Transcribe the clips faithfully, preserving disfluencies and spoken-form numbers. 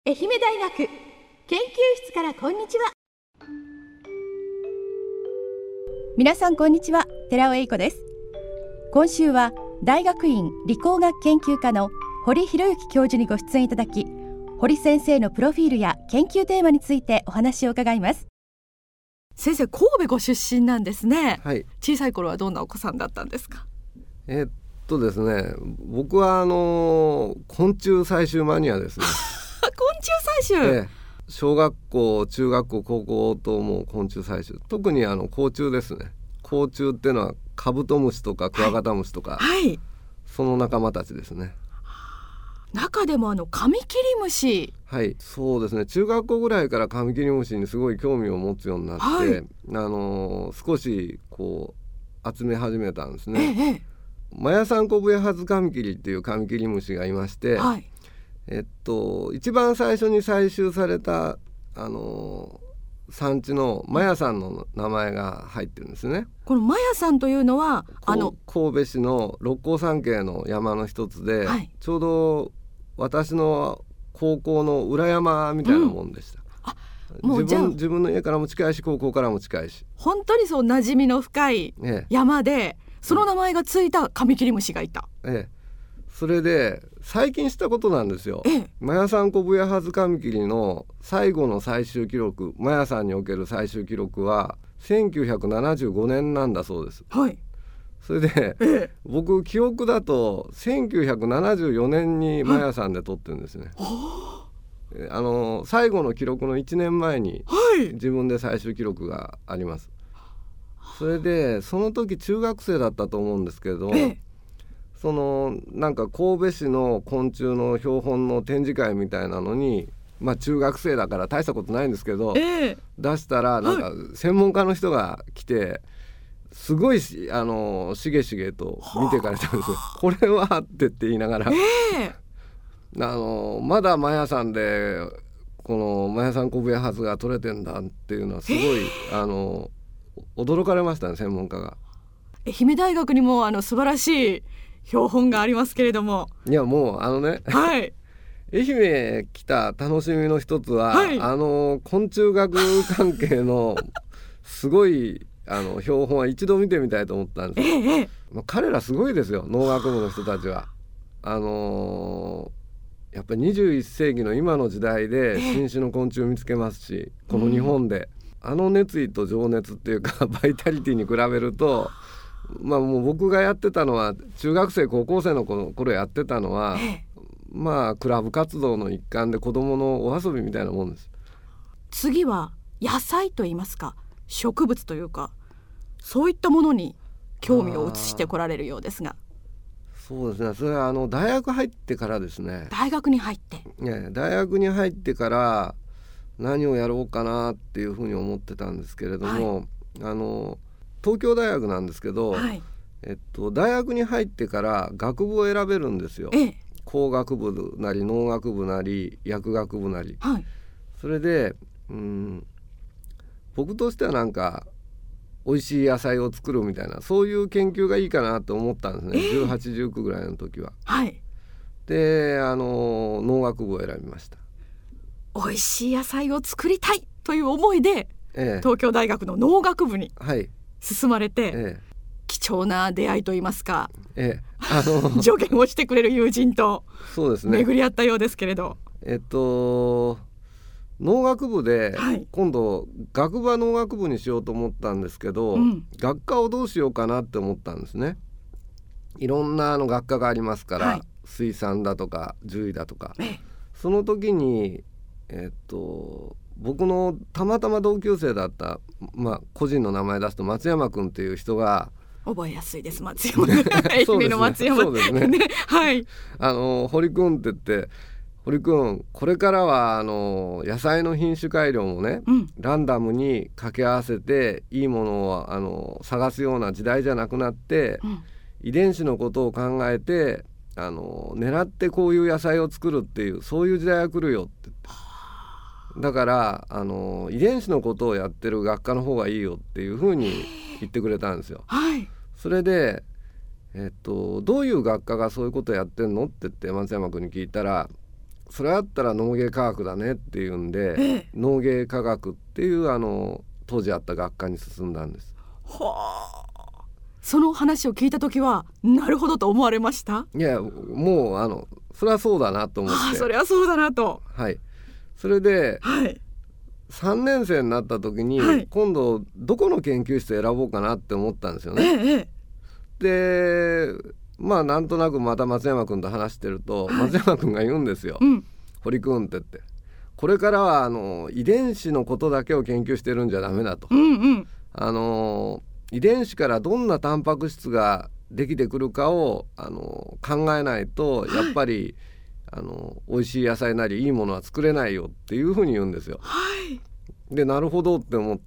愛媛大学研究室からこんにちは。 皆さんこんにちは、寺尾英子です。今週は大学院理工学研究科の堀博之教授にご出演いただき、堀先生のプロフィールや研究テーマについてお話を伺います。先生、神戸ご出身なんですね。 はい、 小さい頃はどんなお子さんだったんですか？ えー、っとですね僕はあの昆虫採集マニアですね昆虫採集、 ええ、小学校中学校高校とも昆虫採集、特にあの甲虫ですね。甲虫っていうのはカブトムシとかクワガタムシとか、 はいはい、 その仲間たちですね。 中でもあのカミキリムシ、 はい、そうですね。中学校ぐらいからカミキリムシにすごい興味を持つようになって、はい、あの少しこう集め始めたんですね。 ええ、 マヤサンコブヤハズカミキリっていうカミキリムシがいまして、 はい、 えっと、一番最初に採集されたあの産地のマヤさんの名前が入ってるんですね。 このマヤさんというのはあの神戸市の六甲山系の山の一つで、はい、ちょうど私の高校の裏山みたいなもんでした、うん、あもう自分、自分の家からも近いし高校からも近いし、本当にそう馴染みの深い山で、ええ、その名前がついたカミキリムシがいた、 ええ、それで最近したことなんですよ、 ええ、 マヤサンコブヤハズカミキリの最後の採集記録、マヤさんにおける採集記録はせんきゅうひゃくななじゅうごねんなんだそうです、 はい、 それで、ええ、僕記憶だとせんきゅうひゃくななじゅうよねんにマヤさんで撮ってるんですね、はい、あの最後の記録のいちねんまえに自分で採集記録があります、はい、それでその時中学生だったと思うんですけど、ええ、そのなんか神戸市の昆虫の標本の展示会みたいなのに、まあ中学生だから大したことないんですけど、えー、出したらなんか専門家の人が来てすごいあのしげしげと見てかれたんですよ。これはってって言いながら、えー、あのまだマヤさんでこのマヤさんコブヤハズが取れてんだっていうのはすごい、えー、あの驚かれましたね、専門家が。 愛媛大学にもあの素晴らしい標本がありますけれども、 いやもうあのね、はい、愛媛来た楽しみの一つは、はい、あの昆虫学関係のすごいあの標本は一度見てみたいと思ったんですよ、ええ、まあ、彼らすごいですよ、農学部の人たちは。あのー、やっぱりにじゅういっせいきの今の時代で新種の昆虫を見つけますし、ええ、この日本で、うん、あの熱意と情熱っていうかバイタリティに比べると、まあ、もう僕がやってたのは中学生高校生の頃やってたのは、ええ、まあクラブ活動の一環で子どものお遊びみたいなもんです。 次は野菜といいますか植物というかそういったものに興味を移してこられるようですが。 そうですね、それはあの大学入ってからですね。 大学に入って、 ね、大学に入ってから何をやろうかなっていうふうに思ってたんですけれども、はい、あの東京大学なんですけど、はい、えっと、大学に入ってから学部を選べるんですよ、ええ、工学部なり農学部なり薬学部なり、はい、それでうん、僕としてはなんか美味しい野菜を作るみたいなそういう研究がいいかなと思ったんですね、ええ、じゅうはち、じゅうきゅうぐらいの時は、はい、であの農学部を選びました。 美味しい野菜を作りたいという思いで、ええ、東京大学の農学部に、はい、進まれて、ええ、貴重な出会いといいますか、ええ、あの助言をしてくれる友人とそうですね、巡り合ったようですけれど、 えっと農学部で、はい、今度学部は農学部にしようと思ったんですけど、うん、学科をどうしようかなって思ったんですね。いろんなあの学科がありますから、はい、水産だとか獣医だとか、ええ、その時に、えっと僕のたまたま同級生だった、まあ、個人の名前出すと松山くんっていう人が覚えやすいです、松山愛媛の松山そうですね、ね、はい、あの堀くんって言って、堀くんこれからはあの野菜の品種改良もね、うん、ランダムに掛け合わせていいものをあの探すような時代じゃなくなって、うん、遺伝子のことを考えてあの狙ってこういう野菜を作るっていうそういう時代が来るよって言って、だからあの遺伝子のことをやってる学科の方がいいよっていうふうに言ってくれたんですよ、はい、それで、えっと、どういう学科がそういうことやってんのって言って松山君に聞いたら、 それあったら農芸科学だねっていうんで、ええ、農芸科学っていうあの当時あった学科に進んだんです。 はあ、その話を聞いた時はなるほどと思われました？ いやもうあのそれはそうだなと思って、はあ、それはそうだなと、 はい、それで、 はい、 さんねん生になった時に、はい、今度どこの研究室選ぼうかなって思ったんですよね、ええ、でまあなんとなくまた松山君と話してると、はい、松山君が言うんですよ、うん、堀君って言って、これからはあの遺伝子のことだけを研究してるんじゃダメだと、うんうん、あの遺伝子からどんなタンパク質ができてくるかをあの考えないとやっぱり、はい、あの美味しい野菜なりいいものは作れないよっていうふうに言うんですよ、はい、でなるほどって思って、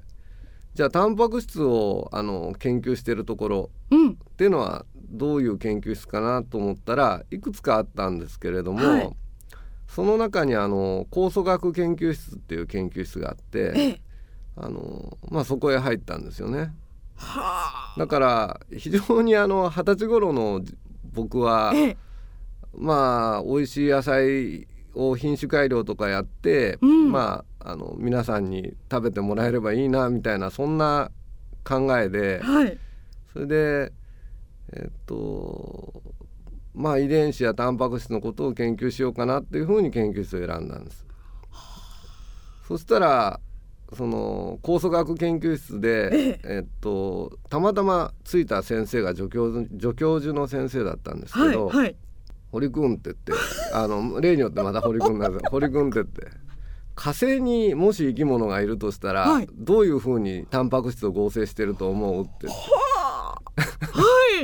じゃあタンパク質をあの研究してるところ、うん、っていうのはどういう研究室かなと思ったらいくつかあったんですけれども、はい、その中にあの酵素学研究室っていう研究室があって、ええ、あのまあ、そこへ入ったんですよね。はあ、だから非常にあの二十歳頃の僕は、ええ、まあ美味しい野菜を品種改良とかやって、うん、まあ、あの皆さんに食べてもらえればいいなみたいなそんな考えで、はい、それでえっとまあ遺伝子やタンパク質のことを研究しようかなっていうふうに研究室を選んだんです。そしたらその酵素学研究室で、えっと、たまたまついた先生が助教、助教授の先生だったんですけど、はいはい、堀君って言ってあの例によってまた堀君なんですが堀君って言って火星にもし生き物がいるとしたら、はい、どういうふうにタンパク質を合成してると思うって言ってはい、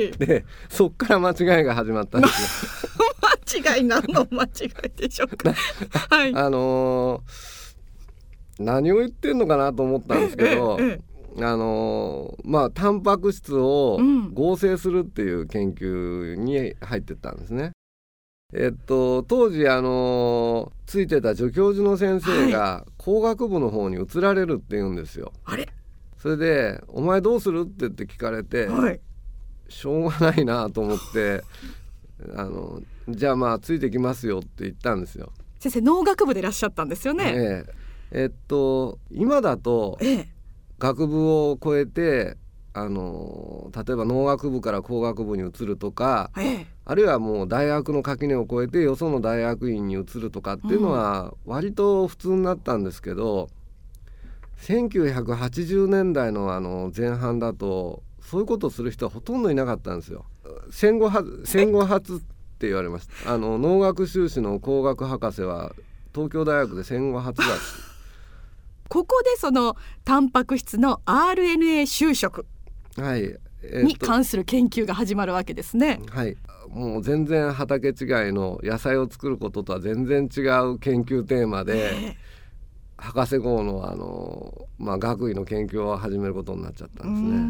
でそっから間違いが始まったんですよ間違い何の間違いでしょうかはい、 あのー、何を言ってんのかなと思ったんですけど、えええ、あのー、まあタンパク質を合成するっていう研究に入ってったんですね、うん、えっと当時あのー、ついてた助教授の先生が工学部の方に移られるって言うんですよ。 あれそれでお前どうするって言って聞かれて、はい、しょうがないなと思ってあのじゃあまあついてきますよって言ったんですよ。 先生農学部でいらっしゃったんですよね。 えええっと今だと、ええ、学部を超えてあの例えば農学部から工学部に移るとか、ええ、あるいはもう大学の垣根を越えてよその大学院に移るとかっていうのは割と普通になったんですけど、うん、せんきゅうひゃくはちじゅうねんだい の, あの前半だとそういうことをする人はほとんどいなかったんですよ。戦後は戦後初って言われました。あの農学修士の工学博士は東京大学で戦後初だここでそのタンパク質の アールエヌエー 修飾に関する研究が始まるわけですね。 はい、もう全然畑違いの野菜を作ることとは全然違う研究テーマで、えー、博士号の、あの、まあ、学位の研究を始めることになっちゃったんですね。うん、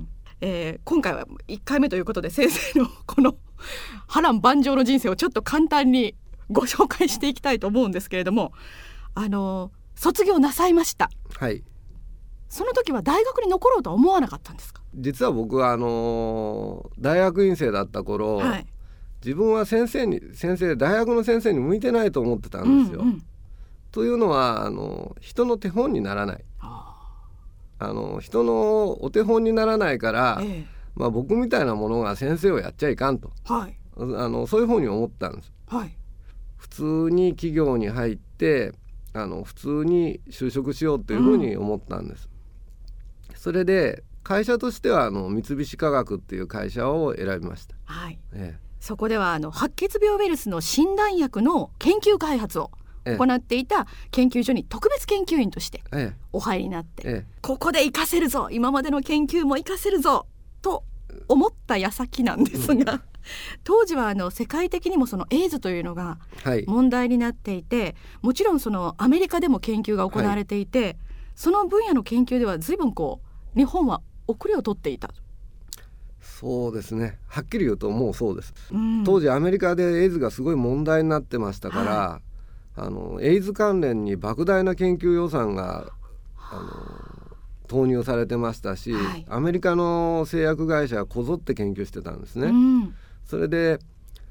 えー、今回はいっかいめということで先生のこの波乱万丈の人生をちょっと簡単にご紹介していきたいと思うんですけれども、あの卒業なさいました。 はい。 その時は大学に残ろうとは思わなかったんですか？ 実は僕はあの大学院生だった頃、はい、自分は先生に先生大学の先生に向いてないと思ってたんですよ、うんうん、というのはあの人の手本にならない、あの人のお手本にならないから、ええ、まあ、僕みたいなものが先生をやっちゃいかんと、はい、あのそういうふうに思ったんです、はい、普通に企業に入ってあの普通に就職しようというふうに思ったんです、うん、それで会社としてはあの三菱化学っていう会社を選びました、はい、ええ、 そこではあの白血病ウイルスの診断薬の研究開発を行っていた研究所に特別研究員としてお入りになって、ええ、ここで活かせるぞ、今までの研究も活かせるぞと思った矢先なんですが、うん、当時はあの世界的にもそのエイズというのが問題になっていて、はい、もちろんそのアメリカでも研究が行われていて、はい、その分野の研究では随分こう日本は遅れを取っていた。 そうですね、はっきり言うともうそうです、うん、当時アメリカでエイズがすごい問題になってましたから、はい、あのエイズ関連に莫大な研究予算があの投入されてましたし、はい、アメリカの製薬会社はこぞって研究してたんですね、うん、それで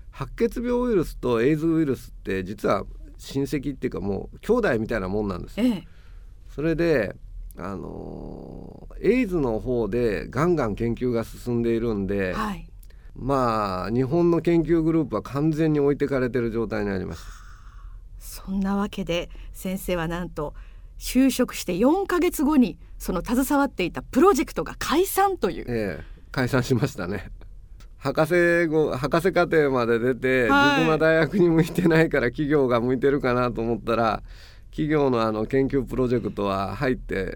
白血病ウイルスとエイズウイルスって実は親戚っていうかもう兄弟みたいなもんなんですよ、ええ、それであのエイズの方でガンガン研究が進んでいるんで、はい、まあ日本の研究グループは完全に置いてかれている状態になります。 そんなわけで先生はなんと就職してよんかげつごにその携わっていたプロジェクトが解散という、 ええ、解散しましたね。博士号博士課程まで出て、はい、自分は大学に向いてないから企業が向いてるかなと思ったら企業のあの研究プロジェクトは入って、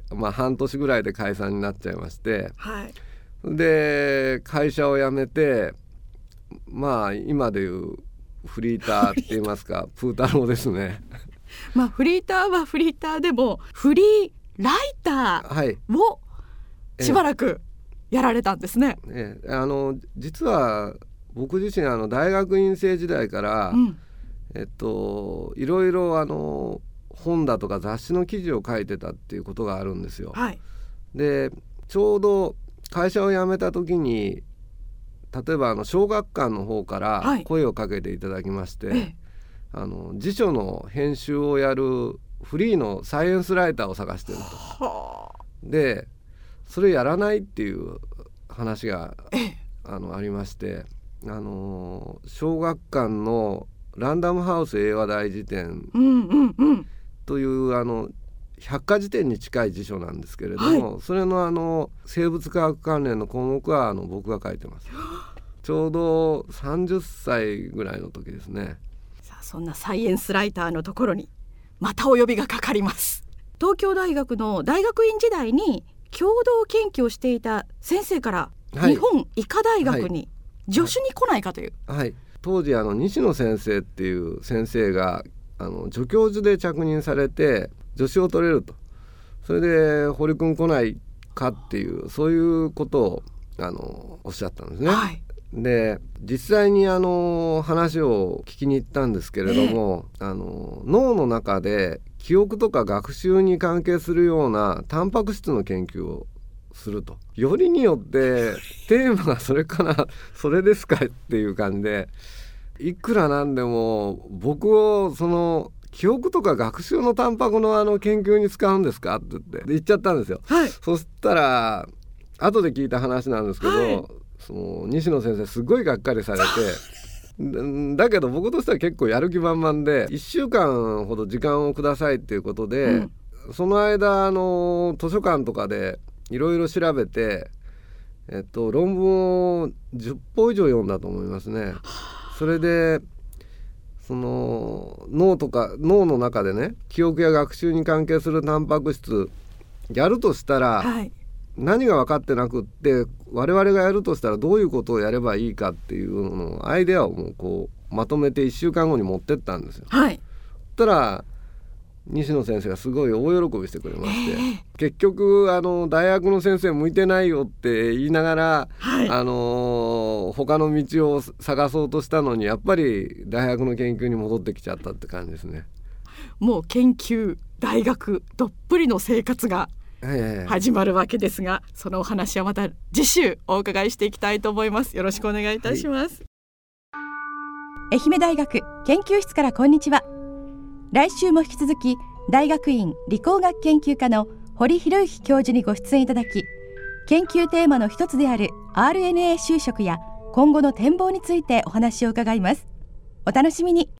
まあ、半年ぐらいで解散になっちゃいまして、はい、で会社を辞めて、まあ今でいうフリーターって言いますかプー太郎ですね。 まあフリーターはフリーターでもフリーライターをしばらくやられたんですね。 ええ、あの実は僕自身あの大学院生時代から、うん、えっといろいろあの本だとか雑誌の記事を書いてたっていうことがあるんですよ、はい、でちょうど会社を辞めた時に例えばあの小学館の方から声をかけていただきまして、はい、あの辞書の編集をやるフリーのサイエンスライターを探してると。でそれやらないっていう話があのありまして、あの小学館のランダムハウス英和大辞典という、うんうんうん、あの百科事典に近い辞書なんですけれども、はい、それのあの生物科学関連の項目はあの僕が書いてます。ちょうどさんじゅっさいぐらいの時ですね。 さあそんなサイエンスライターのところにまたお呼びがかかります。東京大学の大学院時代に共同研究をしていた先生から、はい、日本医科大学に助手に来ないかという、 はいはい、当時あの西野先生っていう先生があの助教授で着任されて助手を取れると、それで堀君来ないかっていうそういうことをあのおっしゃったんですね、はい、で実際にあの話を聞きに行ったんですけれども、えー、あの脳の中で記憶とか学習に関係するようなタンパク質の研究をすると、よりによってテーマがそれかなそれですかっていう感じで、いくらなんでも僕をその記憶とか学習のタンパクのあの研究に使うんですかって言って言っちゃったんですよ、はい、そしたら後で聞いた話なんですけど、はい、その西野先生すごいがっかりされてだけど僕としては結構やる気満々でいっしゅうかんほど時間をくださいっていうことで、うん、その間あの図書館とかでいろいろ調べて、えっと、論文をじゅっぽん以上読んだと思いますね。それでその脳とか脳の中でね記憶や学習に関係するタンパク質やるとしたら、はい、何が分かってなくって我々がやるとしたらどういうことをやればいいかっていうのアイデアをもうこうまとめていっしゅうかんごに持ってったんですよ、はい、そしたら西野先生がすごい大喜びしてくれまして、えー、結局あの大学の先生向いてないよって言いながら、はい、あの他の道を探そうとしたのにやっぱり大学の研究に戻ってきちゃったって感じですね。 もう研究大学どっぷりの生活が始まるわけですが、そのお話はまた次週お伺いしていきたいと思います。よろしくお願いいたします、 はい、愛媛大学研究室からこんにちは。来週も引き続き大学院理工学研究科の堀博之教授にご出演いただき、研究テーマの一つである アールエヌエー 就職や今後の展望についてお話を伺います。お楽しみに。